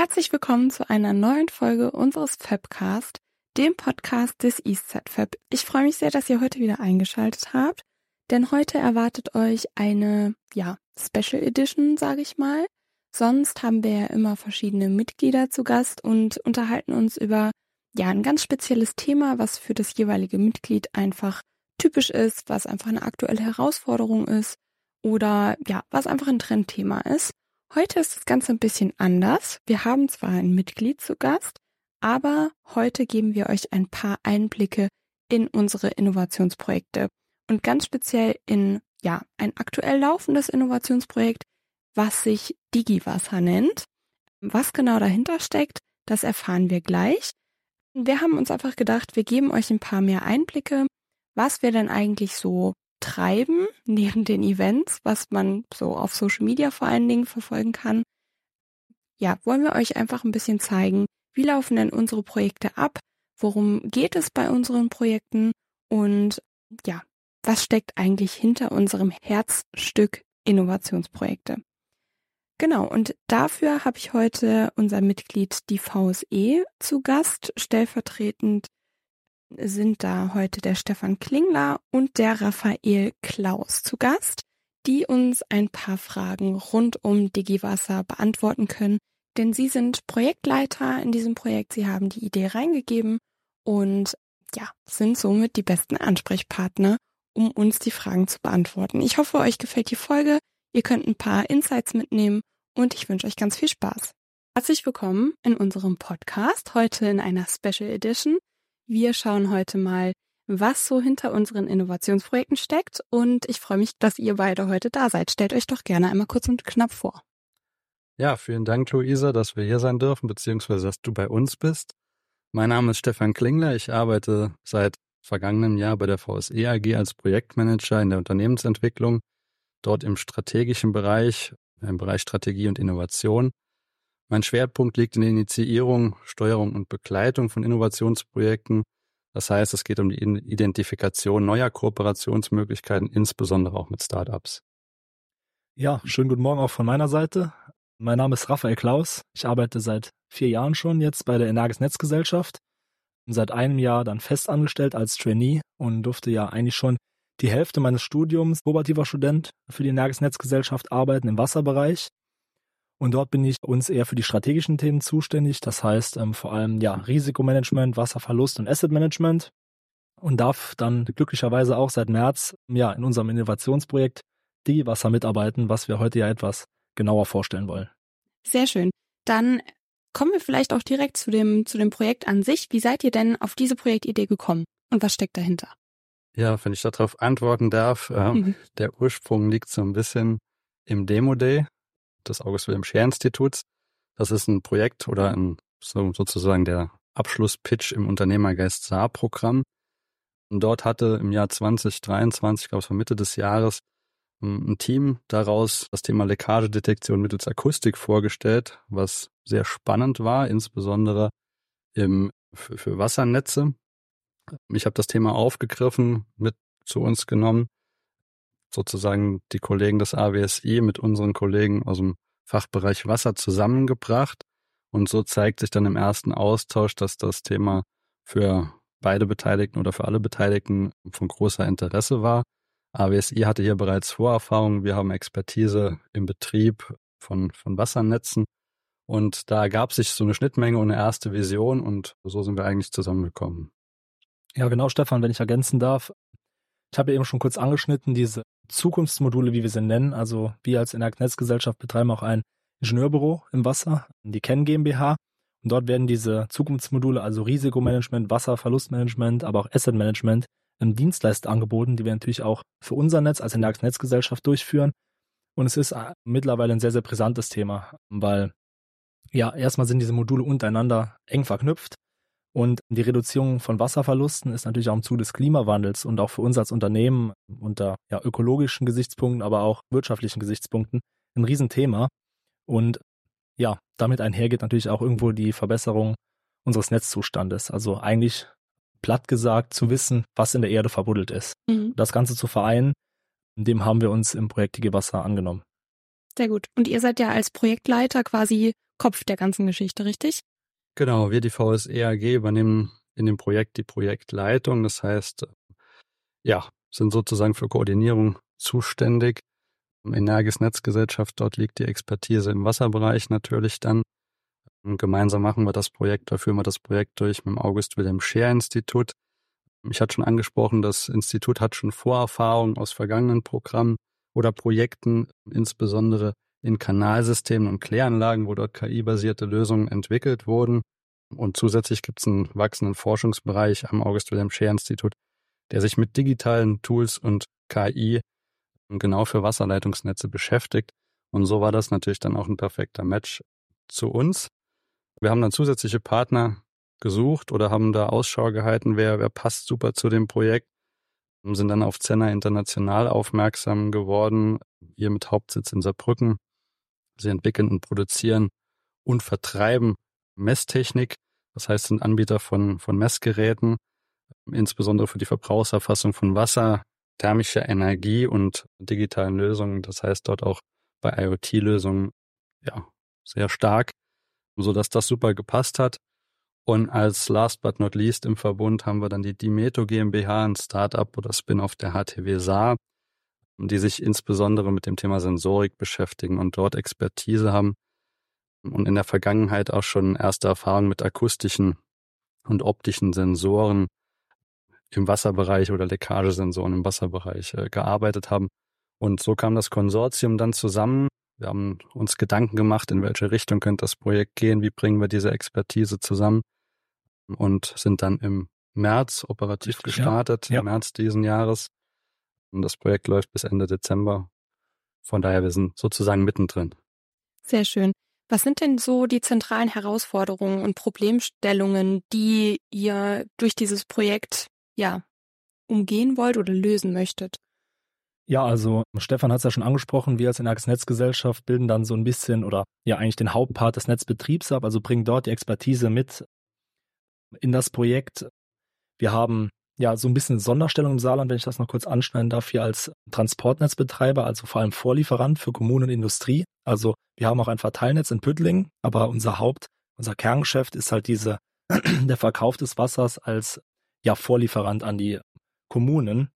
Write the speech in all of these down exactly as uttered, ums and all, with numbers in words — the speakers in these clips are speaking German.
Herzlich willkommen zu einer neuen Folge unseres Fabcast, dem Podcast des EastSide-Fab. Ich freue mich sehr, dass ihr heute wieder eingeschaltet habt, denn heute erwartet euch eine, ja, Special Edition, sage ich mal. Sonst haben wir ja immer verschiedene Mitglieder zu Gast und unterhalten uns über, ja, ein ganz spezielles Thema, was für das jeweilige Mitglied einfach typisch ist, was einfach eine aktuelle Herausforderung ist oder, ja, was einfach ein Trendthema ist. Heute ist das Ganze ein bisschen anders. Wir haben zwar ein Mitglied zu Gast, aber heute geben wir euch ein paar Einblicke in unsere Innovationsprojekte und ganz speziell in, ja, ein aktuell laufendes Innovationsprojekt, was sich DigiWasser nennt. Was genau dahinter steckt, das erfahren wir gleich. Wir haben uns einfach gedacht, wir geben euch ein paar mehr Einblicke, was wir denn eigentlich so treiben neben den Events, was man so auf Social Media vor allen Dingen verfolgen kann. Ja, wollen wir euch einfach ein bisschen zeigen, wie laufen denn unsere Projekte ab, worum geht es bei unseren Projekten und ja, was steckt eigentlich hinter unserem Herzstück Innovationsprojekte. Genau, und dafür habe ich heute unser Mitglied, die V S E, zu Gast. Stellvertretend sind da heute der Stefan Klingler und der Raphael Klaus zu Gast, die uns ein paar Fragen rund um DigiWasser beantworten können, denn sie sind Projektleiter in diesem Projekt, sie haben die Idee reingegeben und ja, sind somit die besten Ansprechpartner, um uns die Fragen zu beantworten. Ich hoffe, euch gefällt die Folge, ihr könnt ein paar Insights mitnehmen und ich wünsche euch ganz viel Spaß. Herzlich willkommen in unserem Podcast, heute in einer Special Edition. Wir schauen heute mal, was so hinter unseren Innovationsprojekten steckt und ich freue mich, dass ihr beide heute da seid. Stellt euch doch gerne einmal kurz und knapp vor. Ja, vielen Dank, Luisa, dass wir hier sein dürfen, beziehungsweise dass du bei uns bist. Mein Name ist Stefan Klingler. Ich arbeite seit vergangenem Jahr bei der V S E A G als Projektmanager in der Unternehmensentwicklung, dort im strategischen Bereich, im Bereich Strategie und Innovation. Mein Schwerpunkt liegt in der Initiierung, Steuerung und Begleitung von Innovationsprojekten. Das heißt, es geht um die Identifikation neuer Kooperationsmöglichkeiten, insbesondere auch mit Startups. Ja, schönen guten Morgen auch von meiner Seite. Mein Name ist Raphael Klaus. Ich arbeite seit vier Jahren schon jetzt bei der Energis Netzgesellschaft. Seit einem Jahr dann fest angestellt als Trainee und durfte ja eigentlich schon die Hälfte meines Studiums operativer Student für die Energis Netzgesellschaft arbeiten im Wasserbereich. Und dort bin ich uns eher für die strategischen Themen zuständig. Das heißt ähm, vor allem ja Risikomanagement, Wasserverlust und Assetmanagement. Und darf dann glücklicherweise auch seit März ja in unserem Innovationsprojekt DigiWasser mitarbeiten, was wir heute ja etwas genauer vorstellen wollen. Sehr schön. Dann kommen wir vielleicht auch direkt zu dem, zu dem Projekt an sich. Wie seid ihr denn auf diese Projektidee gekommen und was steckt dahinter? Ja, wenn ich darauf antworten darf, äh, mhm. der Ursprung liegt so ein bisschen im Demo Day des August-Wilhelm-Scheer-Instituts. Das ist ein Projekt oder ein, so, sozusagen der Abschlusspitch im Unternehmergeist Saar-Programm. Und dort hatte im Jahr zwanzig dreiundzwanzig, ich glaube es war Mitte des Jahres, ein Team daraus das Thema Leckagedetektion mittels Akustik vorgestellt, was sehr spannend war, insbesondere im, für, für Wassernetze. Ich habe das Thema aufgegriffen, mit zu uns genommen, sozusagen die Kollegen des A W S I mit unseren Kollegen aus dem Fachbereich Wasser zusammengebracht. Und so zeigt sich dann im ersten Austausch, dass das Thema für beide Beteiligten oder für alle Beteiligten von großer Interesse war. A W S I hatte hier bereits Vorerfahrungen. Wir haben Expertise im Betrieb von, von Wassernetzen. Und da ergab sich so eine Schnittmenge und eine erste Vision und so sind wir eigentlich zusammengekommen. Ja, genau, Stefan, wenn ich ergänzen darf. Ich habe ja eben schon kurz angeschnitten, diese Zukunftsmodule, wie wir sie nennen. Also wir als Energis Netzgesellschaft betreiben auch ein Ingenieurbüro im Wasser, die Ken GmbH. Und dort werden diese Zukunftsmodule, also Risikomanagement, Wasserverlustmanagement, aber auch Assetmanagement, im Dienstleister angeboten, die wir natürlich auch für unser Netz als Energis Netzgesellschaft durchführen. Und es ist mittlerweile ein sehr, sehr brisantes Thema, weil ja, erstmal sind diese Module untereinander eng verknüpft. Und die Reduzierung von Wasserverlusten ist natürlich auch im Zuge des Klimawandels und auch für uns als Unternehmen unter ja, ökologischen Gesichtspunkten, aber auch wirtschaftlichen Gesichtspunkten ein Riesenthema. Und ja, damit einhergeht natürlich auch irgendwo die Verbesserung unseres Netzzustandes. Also eigentlich platt gesagt zu wissen, was in der Erde verbuddelt ist. Mhm. Das Ganze zu vereinen, dem haben wir uns im Projekt DigiWasser angenommen. Sehr gut. Und ihr seid ja als Projektleiter quasi Kopf der ganzen Geschichte, richtig? Genau, wir, die V S E A G, übernehmen in dem Projekt die Projektleitung. Das heißt, ja, sind sozusagen für Koordinierung zuständig. Energis Netzgesellschaft, dort liegt die Expertise im Wasserbereich natürlich dann. Und gemeinsam machen wir das Projekt, da führen wir das Projekt durch mit dem August-Wilhelm-Scheer-Institut. Ich hatte schon angesprochen, das Institut hat schon Vorerfahrung aus vergangenen Programmen oder Projekten, insbesondere in Kanalsystemen und Kläranlagen, wo dort K I-basierte Lösungen entwickelt wurden. Und zusätzlich gibt es einen wachsenden Forschungsbereich am August-Wilhelm-Scheer-Institut, der sich mit digitalen Tools und K I genau für Wasserleitungsnetze beschäftigt. Und so war das natürlich dann auch ein perfekter Match zu uns. Wir haben dann zusätzliche Partner gesucht oder haben da Ausschau gehalten, wer, wer passt super zu dem Projekt. Wir sind dann auf Zenner International aufmerksam geworden, hier mit Hauptsitz in Saarbrücken. Sie entwickeln und produzieren und vertreiben Messtechnik. Das heißt, sind Anbieter von, von Messgeräten, insbesondere für die Verbrauchserfassung von Wasser, thermischer Energie und digitalen Lösungen. Das heißt, dort auch bei IoT-Lösungen ja sehr stark, sodass das super gepasst hat. Und als last but not least im Verbund haben wir dann die Dimeto GmbH, ein Start-up oder Spin-off der H T W Saar, die sich insbesondere mit dem Thema Sensorik beschäftigen und dort Expertise haben und in der Vergangenheit auch schon erste Erfahrungen mit akustischen und optischen Sensoren im Wasserbereich oder Leckagesensoren im Wasserbereich äh, gearbeitet haben. Und so kam das Konsortium dann zusammen. Wir haben uns Gedanken gemacht, in welche Richtung könnte das Projekt gehen, wie bringen wir diese Expertise zusammen und sind dann im März operativ Richtig, gestartet, ja. Ja. im März diesen Jahres. Und das Projekt läuft bis Ende Dezember. Von daher, wir sind sozusagen mittendrin. Sehr schön. Was sind denn so die zentralen Herausforderungen und Problemstellungen, die ihr durch dieses Projekt ja umgehen wollt oder lösen möchtet? Ja, also Stefan hat es ja schon angesprochen, wir als Energis Netzgesellschaft bilden dann so ein bisschen oder ja eigentlich den Hauptpart des Netzbetriebs ab, also bringen dort die Expertise mit in das Projekt. Wir haben ja so ein bisschen Sonderstellung im Saarland, wenn ich das noch kurz anschneiden darf, hier als Transportnetzbetreiber, also vor allem Vorlieferant für Kommunen und Industrie. Also wir haben auch ein Verteilnetz in Püttlingen, aber unser Haupt, unser Kerngeschäft ist halt diese der Verkauf des Wassers als ja Vorlieferant an die Kommunen.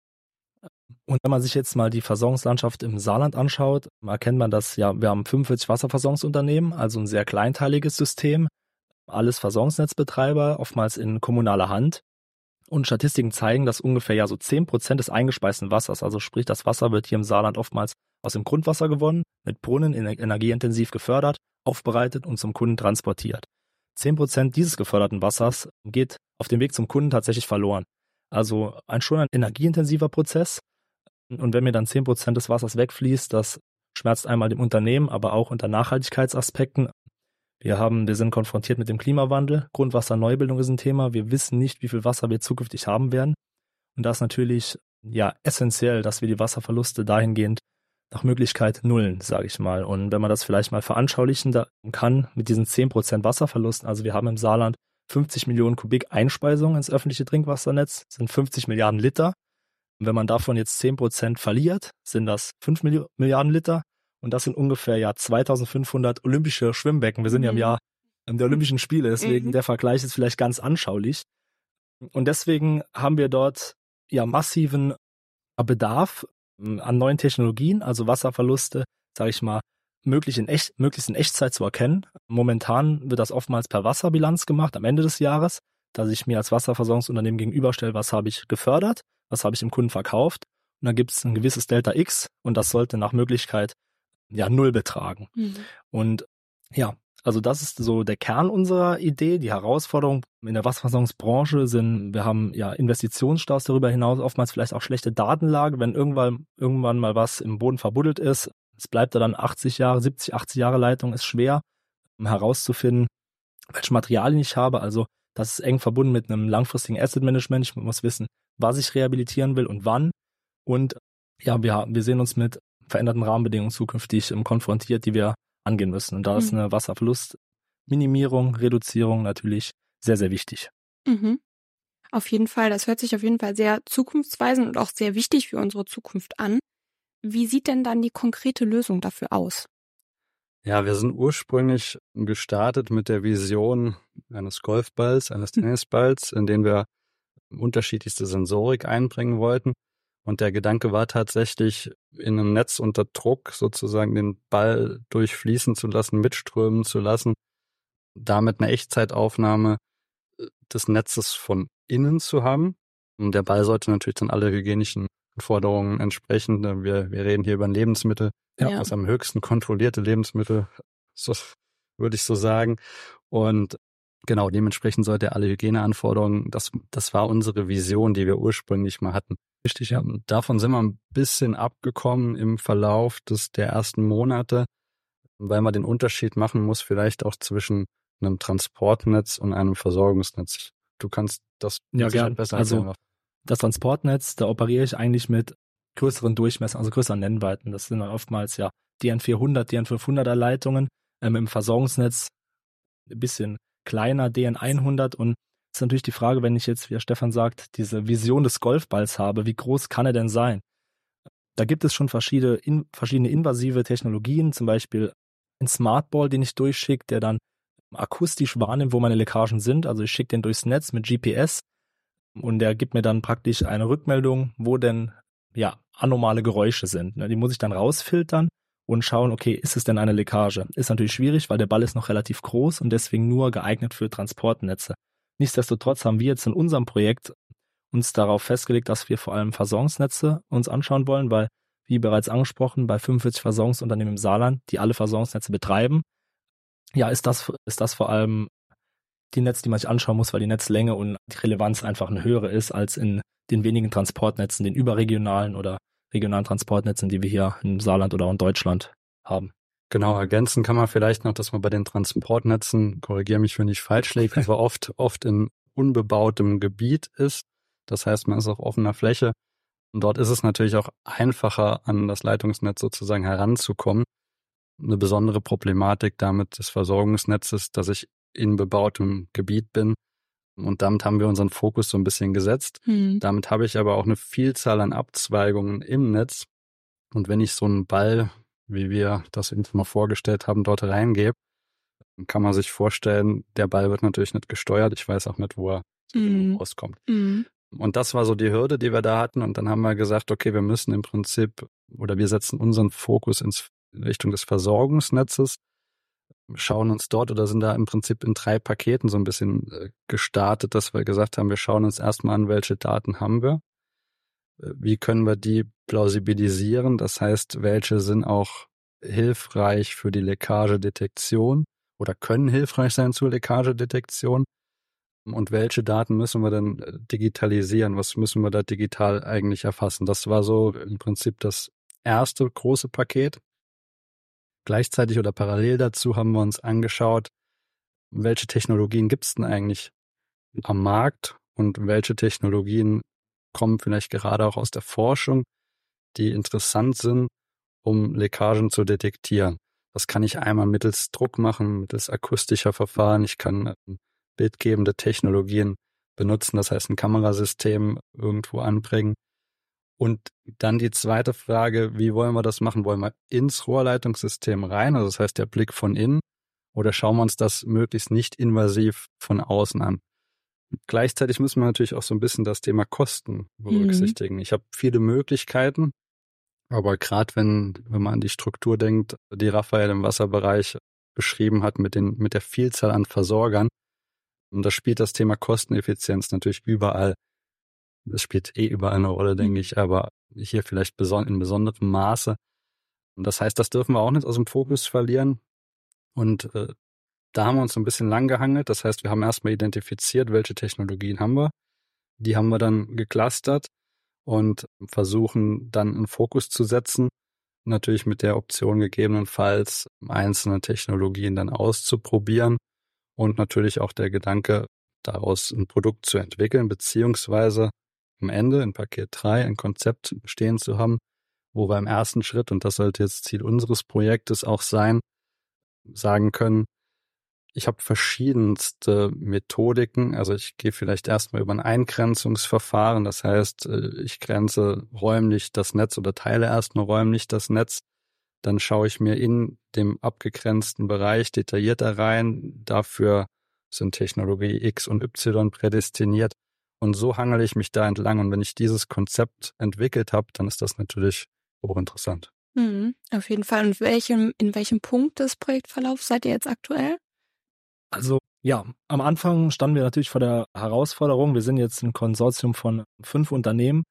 Und wenn man sich jetzt mal die Versorgungslandschaft im Saarland anschaut, erkennt man, dass ja wir haben fünfundvierzig Wasserversorgungsunternehmen, also ein sehr kleinteiliges System, alles Versorgungsnetzbetreiber, oftmals in kommunaler Hand. Und Statistiken zeigen, dass ungefähr ja so zehn Prozent des eingespeisten Wassers, also sprich das Wasser wird hier im Saarland oftmals aus dem Grundwasser gewonnen, mit Brunnen energieintensiv gefördert, aufbereitet und zum Kunden transportiert. zehn Prozent dieses geförderten Wassers geht auf dem Weg zum Kunden tatsächlich verloren. Also ein schon ein energieintensiver Prozess. Und wenn mir dann zehn Prozent des Wassers wegfließt, das schmerzt einmal dem Unternehmen, aber auch unter Nachhaltigkeitsaspekten. Wir haben, wir sind konfrontiert mit dem Klimawandel. Grundwasserneubildung ist ein Thema. Wir wissen nicht, wie viel Wasser wir zukünftig haben werden. Und da ist natürlich ja essentiell, dass wir die Wasserverluste dahingehend nach Möglichkeit nullen, sage ich mal. Und wenn man das vielleicht mal veranschaulichen kann mit diesen zehn Prozent Wasserverlusten, also wir haben im Saarland fünfzig Millionen Kubik Einspeisung ins öffentliche Trinkwassernetz, sind fünfzig Milliarden Liter. Und wenn man davon jetzt zehn Prozent verliert, sind das fünf Milliarden Liter. Und das sind ungefähr ja zweitausendfünfhundert olympische Schwimmbecken. Wir sind mhm. ja im Jahr der Olympischen Spiele, deswegen mhm. der Vergleich ist vielleicht ganz anschaulich. Und deswegen haben wir dort ja massiven Bedarf an neuen Technologien, also Wasserverluste, sage ich mal, möglich in echt, möglichst in Echtzeit zu erkennen. Momentan wird das oftmals per Wasserbilanz gemacht am Ende des Jahres, dass ich mir als Wasserversorgungsunternehmen gegenüberstelle, was habe ich gefördert, was habe ich dem Kunden verkauft. Und dann gibt es ein gewisses Delta X und das sollte nach Möglichkeit ja null betragen. Mhm. Und ja, also das ist so der Kern unserer Idee. Die Herausforderung in der Wasserversorgungsbranche sind, wir haben ja Investitionsstaus darüber hinaus, oftmals vielleicht auch schlechte Datenlage, wenn irgendwann, irgendwann mal was im Boden verbuddelt ist. Es bleibt da dann achtzig Jahre, siebzig, achtzig Jahre Leitung, ist schwer um herauszufinden, welche Materialien ich habe. Also das ist eng verbunden mit einem langfristigen Asset Management. Ich muss wissen, was ich rehabilitieren will und wann. Und ja, wir, wir sehen uns mit veränderten Rahmenbedingungen zukünftig konfrontiert, die wir angehen müssen. Und da mhm. ist eine Wasserverlustminimierung, Reduzierung natürlich sehr, sehr wichtig. Mhm. Auf jeden Fall, das hört sich auf jeden Fall sehr zukunftsweisend und auch sehr wichtig für unsere Zukunft an. Wie sieht denn dann die konkrete Lösung dafür aus? Ja, wir sind ursprünglich gestartet mit der Vision eines Golfballs, eines Tennisballs, in den wir unterschiedlichste Sensorik einbringen wollten. Und der Gedanke war tatsächlich, in einem Netz unter Druck sozusagen den Ball durchfließen zu lassen, mitströmen zu lassen, damit eine Echtzeitaufnahme des Netzes von innen zu haben. Und der Ball sollte natürlich dann alle hygienischen Anforderungen entsprechen. Wir, wir reden hier über ein Lebensmittel, Ja. das am höchsten kontrollierte Lebensmittel, so würde ich so sagen. Und genau, dementsprechend sollte er alle Hygieneanforderungen, das, das war unsere Vision, die wir ursprünglich mal hatten. Richtig, ja. Davon sind wir ein bisschen abgekommen im Verlauf des, der ersten Monate, weil man den Unterschied machen muss, vielleicht auch zwischen einem Transportnetz und einem Versorgungsnetz. Du kannst das Ja, gern. besser Also erklären. das Transportnetz, da operiere ich eigentlich mit größeren Durchmessern, also größeren Nennweiten. Das sind dann oftmals ja D N vierhundert, D N fünfhunderter Leitungen. Ähm, Im Versorgungsnetz ein bisschen kleiner, D N hundert. Und es ist natürlich die Frage, wenn ich jetzt, wie der Stefan sagt, diese Vision des Golfballs habe, wie groß kann er denn sein? Da gibt es schon verschiedene, in, verschiedene invasive Technologien, zum Beispiel ein Smartball, den ich durchschicke, der dann akustisch wahrnimmt, wo meine Leckagen sind. Also ich schicke den durchs Netz mit G P S und der gibt mir dann praktisch eine Rückmeldung, wo denn ja anormale Geräusche sind. Die muss ich dann rausfiltern und schauen, okay, ist es denn eine Leckage? Ist natürlich schwierig, weil der Ball ist noch relativ groß und deswegen nur geeignet für Transportnetze. Nichtsdestotrotz haben wir jetzt in unserem Projekt uns darauf festgelegt, dass wir vor allem Versorgungsnetze uns anschauen wollen, weil, wie bereits angesprochen, bei fünfundvierzig Versorgungsunternehmen im Saarland, die alle Versorgungsnetze betreiben, ja, ist das, ist das vor allem die Netze, die man sich anschauen muss, weil die Netzlänge und die Relevanz einfach eine höhere ist als in den wenigen Transportnetzen, den überregionalen oder regionalen Transportnetzen, die wir hier im Saarland oder auch in Deutschland haben. Genau, ergänzen kann man vielleicht noch, dass man bei den Transportnetzen, korrigiere mich, wenn ich falsch liege, aber oft, oft in unbebautem Gebiet ist. Das heißt, man ist auf offener Fläche. Und dort ist es natürlich auch einfacher, an das Leitungsnetz sozusagen heranzukommen. Eine besondere Problematik damit des Versorgungsnetzes, dass ich in bebautem Gebiet bin. Und damit haben wir unseren Fokus so ein bisschen gesetzt. Hm. Damit habe ich aber auch eine Vielzahl an Abzweigungen im Netz. Und wenn ich so einen Ball, wie wir das uns mal vorgestellt haben, dort reingebe, dann kann man sich vorstellen, der Ball wird natürlich nicht gesteuert. Ich weiß auch nicht, wo er Hm. rauskommt. Hm. Und das war so die Hürde, die wir da hatten. Und dann haben wir gesagt, okay, wir müssen im Prinzip, oder wir setzen unseren Fokus ins in Richtung des Versorgungsnetzes, schauen uns dort oder sind da im Prinzip in drei Paketen so ein bisschen äh, gestartet, dass wir gesagt haben, wir schauen uns erstmal an, welche Daten haben wir, äh, wie können wir die plausibilisieren, das heißt, welche sind auch hilfreich für die Leckagedetektion oder können hilfreich sein zur Leckagedetektion und welche Daten müssen wir dann äh, digitalisieren, was müssen wir da digital eigentlich erfassen. Das war so im Prinzip das erste große Paket. Gleichzeitig oder parallel dazu haben wir uns angeschaut, welche Technologien gibt es denn eigentlich am Markt und welche Technologien kommen vielleicht gerade auch aus der Forschung, die interessant sind, um Leckagen zu detektieren. Das kann ich einmal mittels Druck machen, mittels akustischer Verfahren. Ich kann bildgebende Technologien benutzen, das heißt ein Kamerasystem irgendwo anbringen. Und dann die zweite Frage, wie wollen wir das machen? Wollen wir ins Rohrleitungssystem rein, also das heißt der Blick von innen, oder schauen wir uns das möglichst nicht invasiv von außen an? Gleichzeitig müssen wir natürlich auch so ein bisschen das Thema Kosten berücksichtigen. Mhm. Ich habe viele Möglichkeiten, aber gerade wenn, wenn man an die Struktur denkt, die Raphael im Wasserbereich beschrieben hat mit den, mit der Vielzahl an Versorgern, und da spielt das Thema Kosteneffizienz natürlich überall. Das spielt eh überall eine Rolle, denke mhm. ich, aber hier vielleicht beson- in besonderem Maße. Und das heißt, das dürfen wir auch nicht aus dem Fokus verlieren. Und äh, da haben wir uns so ein bisschen lang gehangelt. Das heißt, wir haben erstmal identifiziert, welche Technologien haben wir. Die haben wir dann geclustert und versuchen dann einen Fokus zu setzen. Natürlich mit der Option gegebenenfalls einzelne Technologien dann auszuprobieren. Und natürlich auch der Gedanke, daraus ein Produkt zu entwickeln, beziehungsweise am Ende in Paket drei ein Konzept stehen zu haben, wo wir im ersten Schritt, und das sollte jetzt Ziel unseres Projektes auch sein, sagen können, ich habe verschiedenste Methodiken, also ich gehe vielleicht erstmal über ein Eingrenzungsverfahren, das heißt, ich grenze räumlich das Netz oder teile erstmal räumlich das Netz Dann schaue ich mir in dem abgegrenzten Bereich detaillierter rein. Dafür sind Technologie X und Y prädestiniert. Und so hangele ich mich da entlang. Und wenn ich dieses Konzept entwickelt habe, dann ist das natürlich hochinteressant. Mhm, auf jeden Fall. Und welchem, in welchem Punkt des Projektverlaufs seid ihr jetzt aktuell? Also ja, am Anfang standen wir natürlich vor der Herausforderung, wir sind jetzt ein Konsortium von fünf Unternehmen,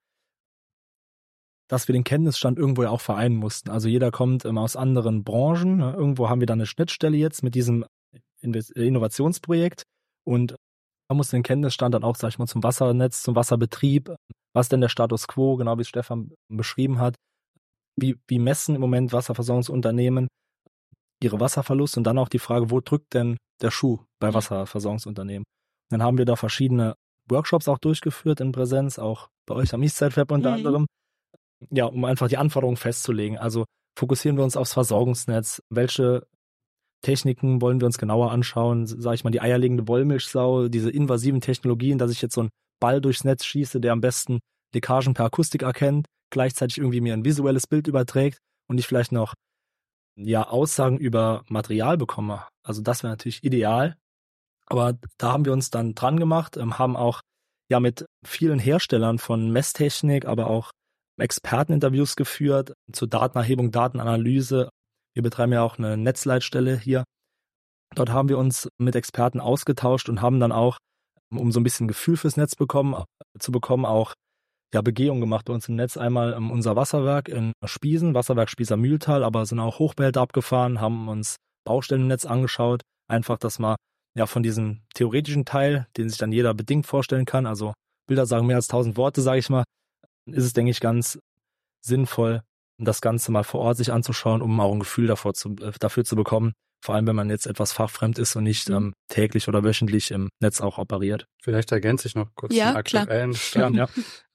dass wir den Kenntnisstand irgendwo ja auch vereinen mussten. Also jeder kommt ähm, aus anderen Branchen. Ne? Irgendwo haben wir dann eine Schnittstelle jetzt mit diesem Inves- Innovationsprojekt und man muss den Kenntnisstand dann auch, sag ich mal, zum Wassernetz, zum Wasserbetrieb, was denn der Status quo, genau wie Stefan beschrieben hat, wie, wie messen im Moment Wasserversorgungsunternehmen ihre Wasserverluste und dann auch die Frage, wo drückt denn der Schuh bei Wasserversorgungsunternehmen? Dann haben wir da verschiedene Workshops auch durchgeführt in Präsenz, auch bei euch am EastSide-Web unter Mhm. anderem, ja, um einfach die Anforderungen festzulegen. Also fokussieren wir uns aufs Versorgungsnetz, welche Techniken wollen wir uns genauer anschauen, sage ich mal, die eierlegende Wollmilchsau, diese invasiven Technologien, dass ich jetzt so einen Ball durchs Netz schieße, der am besten Leckagen per Akustik erkennt, gleichzeitig irgendwie mir ein visuelles Bild überträgt und ich vielleicht noch ja Aussagen über Material bekomme. Also das wäre natürlich ideal. Aber da haben wir uns dann dran gemacht, ähm, haben auch ja mit vielen Herstellern von Messtechnik, aber auch Experteninterviews geführt zur Datenerhebung, Datenanalyse. Wir betreiben ja auch eine Netzleitstelle hier. Dort haben wir uns mit Experten ausgetauscht und haben dann auch, um so ein bisschen Gefühl fürs Netz bekommen, zu bekommen, auch ja Begehungen gemacht bei uns im Netz. Einmal um, unser Wasserwerk in Spiesen, Wasserwerk Spießer Mühltal, aber sind auch Hochbehälter abgefahren, haben uns Baustellen im Netz angeschaut. Einfach, dass man ja von diesem theoretischen Teil, den sich dann jeder bedingt vorstellen kann, also Bilder sagen mehr als tausend Worte, sage ich mal, ist es, denke ich, ganz sinnvoll, das Ganze mal vor Ort sich anzuschauen, um auch ein Gefühl davor zu, äh, dafür zu bekommen, vor allem wenn man jetzt etwas fachfremd ist und nicht ähm, täglich oder wöchentlich im Netz auch operiert. Vielleicht ergänze ich noch kurz Ja, den aktuellen Stand. Ja.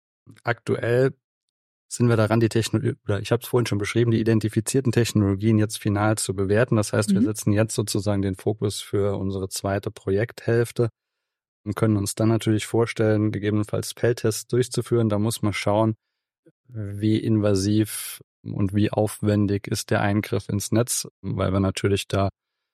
Aktuell sind wir daran, die Technologie, oder ich habe es vorhin schon beschrieben, die identifizierten Technologien jetzt final zu bewerten. Das heißt, wir Mhm. setzen jetzt sozusagen den Fokus für unsere zweite Projekthälfte und können uns dann natürlich vorstellen, gegebenenfalls Feldtests durchzuführen. Da muss man schauen, wie invasiv und wie aufwendig ist der Eingriff ins Netz, weil wir natürlich da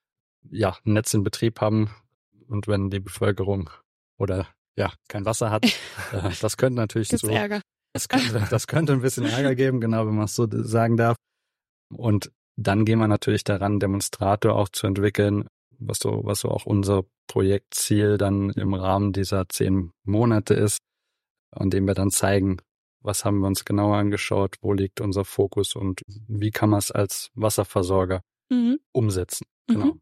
ja ein Netz in Betrieb haben und wenn die Bevölkerung oder ja kein Wasser hat, äh, das könnte natürlich Gibt's zu Ärger? das könnte, das könnte ein bisschen Ärger geben, genau, wenn man es so sagen darf. Und dann gehen wir natürlich daran, Demonstrator auch zu entwickeln, was so, was so auch unser Projektziel dann im Rahmen dieser zehn Monate ist, an dem wir dann zeigen, was haben wir uns genauer angeschaut, wo liegt unser Fokus und wie kann man es als Wasserversorger Mhm. umsetzen. Mhm. Genau.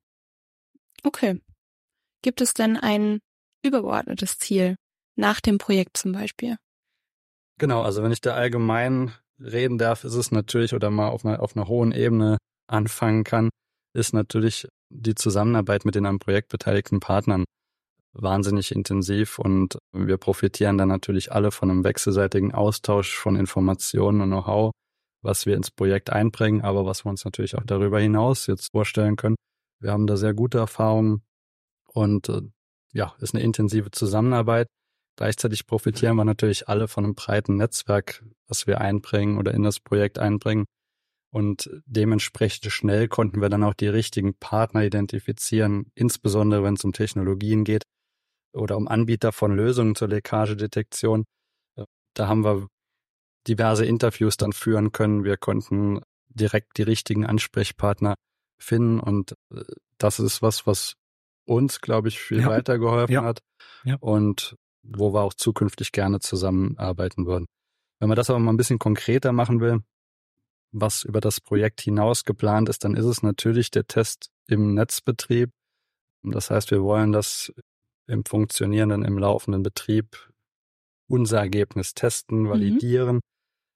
Okay. Gibt es denn ein übergeordnetes Ziel nach dem Projekt zum Beispiel? Genau, also wenn ich da allgemein reden darf, ist es natürlich, oder mal auf einer, auf einer hohen Ebene anfangen kann, ist natürlich die Zusammenarbeit mit den am Projekt beteiligten Partnern wahnsinnig intensiv und wir profitieren dann natürlich alle von einem wechselseitigen Austausch von Informationen und Know-how, was wir ins Projekt einbringen, aber was wir uns natürlich auch darüber hinaus jetzt vorstellen können. Wir haben da sehr gute Erfahrungen und äh, ja, ist eine intensive Zusammenarbeit. Gleichzeitig profitieren wir natürlich alle von einem breiten Netzwerk, was wir einbringen oder in das Projekt einbringen. Und dementsprechend schnell konnten wir dann auch die richtigen Partner identifizieren, insbesondere wenn es um Technologien geht oder um Anbieter von Lösungen zur Leckagedetektion. Da haben wir diverse Interviews dann führen können. Wir konnten direkt die richtigen Ansprechpartner finden und das ist was, was uns, glaube ich, viel Ja. weitergeholfen Ja. hat Ja. und wo wir auch zukünftig gerne zusammenarbeiten würden. Wenn man das aber mal ein bisschen konkreter machen will, was über das Projekt hinaus geplant ist, dann ist es natürlich der Test im Netzbetrieb. Das heißt, wir wollen das im funktionierenden, im laufenden Betrieb unser Ergebnis testen, validieren. Mhm.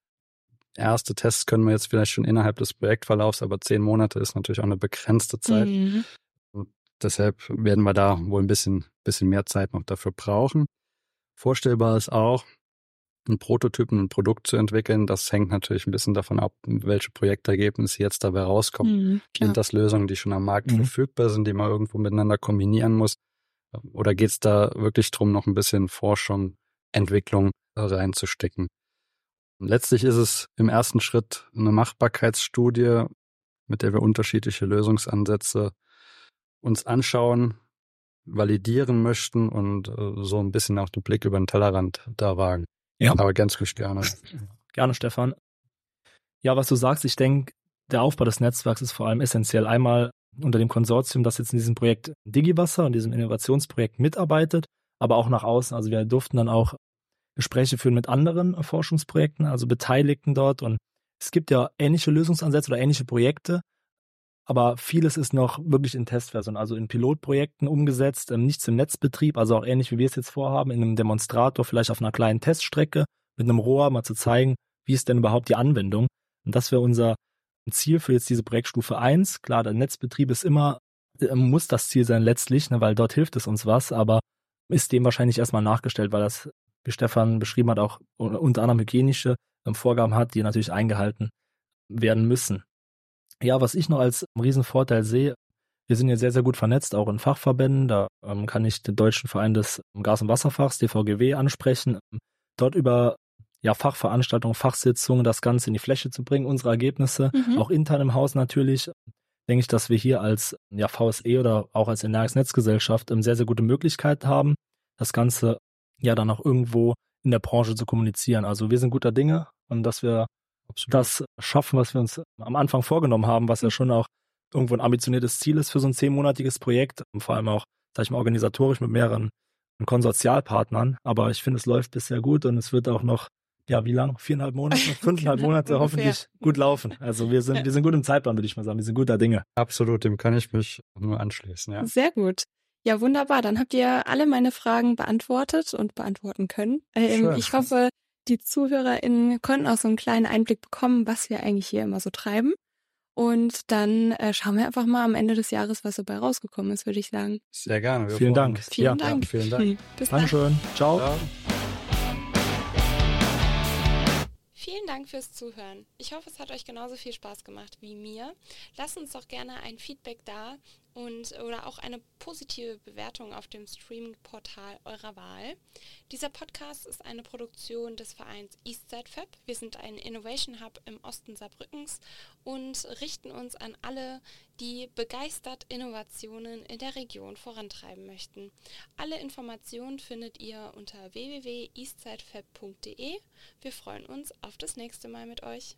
Erste Tests können wir jetzt vielleicht schon innerhalb des Projektverlaufs, aber zehn Monate ist natürlich auch eine begrenzte Zeit. Mhm. Und deshalb werden wir da wohl ein bisschen, bisschen mehr Zeit noch dafür brauchen. Vorstellbar ist auch, einen Prototypen, ein Produkt zu entwickeln. Das hängt natürlich ein bisschen davon ab, welche Projektergebnisse jetzt dabei rauskommen. Mhm, sind das Lösungen, die schon am Markt Mhm. verfügbar sind, die man irgendwo miteinander kombinieren muss? Oder geht es da wirklich darum, noch ein bisschen Forschung, Entwicklung reinzustecken? Und letztlich ist es im ersten Schritt eine Machbarkeitsstudie, mit der wir unterschiedliche Lösungsansätze uns anschauen, validieren möchten und äh, so ein bisschen auch den Blick über den Tellerrand da wagen. Ja. Aber ganz gerne. Gerne, Stefan. Ja, was du sagst, ich denke, der Aufbau des Netzwerks ist vor allem essentiell. Einmal unter dem Konsortium, das jetzt in diesem Projekt DigiWasser und diesem Innovationsprojekt mitarbeitet, aber auch nach außen. Also wir durften dann auch Gespräche führen mit anderen Forschungsprojekten, also Beteiligten dort. Und es gibt ja ähnliche Lösungsansätze oder ähnliche Projekte, aber vieles ist noch wirklich in Testversion, also in Pilotprojekten umgesetzt, nichts im Netzbetrieb, also auch ähnlich wie wir es jetzt vorhaben, in einem Demonstrator, vielleicht auf einer kleinen Teststrecke mit einem Rohr mal zu zeigen, wie ist denn überhaupt die Anwendung. Und das wäre unser Ziel für jetzt diese Projektstufe eins. Klar, der Netzbetrieb ist immer, muss das Ziel sein letztlich, ne, weil dort hilft es uns was, aber ist dem wahrscheinlich erstmal nachgestellt, weil das, wie Stefan beschrieben hat, auch unter anderem hygienische Vorgaben hat, die natürlich eingehalten werden müssen. Ja, was ich noch als Riesenvorteil sehe, wir sind ja sehr, sehr gut vernetzt, auch in Fachverbänden. Da ähm, kann ich den Deutschen Verein des Gas- und Wasserfachs, D V G W, ansprechen. Dort über ja, Fachveranstaltungen, Fachsitzungen, das Ganze in die Fläche zu bringen, unsere Ergebnisse, mhm. auch intern im Haus natürlich, denke ich, dass wir hier als ja, V S E oder auch als Energex Netzgesellschaft ähm, sehr, sehr gute Möglichkeit haben, das Ganze ja dann auch irgendwo in der Branche zu kommunizieren. Also wir sind guter Dinge und dass wir Absolut. das schaffen, was wir uns am Anfang vorgenommen haben, was ja schon auch irgendwo ein ambitioniertes Ziel ist für so ein zehnmonatiges Projekt, und vor allem auch, sag ich mal, organisatorisch mit mehreren Konsortialpartnern. Aber ich finde, es läuft bisher gut und es wird auch noch, ja, wie lang? Viereinhalb Monate, fünfeinhalb genau, Monate hoffentlich gut laufen. Also wir sind, wir sind gut im Zeitplan, würde ich mal sagen. Wir sind guter Dinge. Absolut, dem kann ich mich nur anschließen, ja. Sehr gut. Ja, wunderbar. Dann habt ihr alle meine Fragen beantwortet und beantworten können. Ähm, ich hoffe, die ZuhörerInnen konnten auch so einen kleinen Einblick bekommen, was wir eigentlich hier immer so treiben. Und dann äh, schauen wir einfach mal am Ende des Jahres, was dabei rausgekommen ist, würde ich sagen. Sehr gerne. Vielen Dank. Vielen ja, Dank. Ja, vielen Dank. Hm, bis Dankeschön. dann. Ciao. Ciao. Vielen Dank fürs Zuhören. Ich hoffe, es hat euch genauso viel Spaß gemacht wie mir. Lasst uns doch gerne ein Feedback da und oder auch eine positive Bewertung auf dem Streaming-Portal eurer Wahl. Dieser Podcast ist eine Produktion des Vereins EastSideFab. Wir sind ein Innovation Hub im Osten Saarbrückens und richten uns an alle, die begeistert Innovationen in der Region vorantreiben möchten. Alle Informationen findet ihr unter w w w punkt eastsidefab punkt d e. Wir freuen uns auf das nächste Mal mit euch.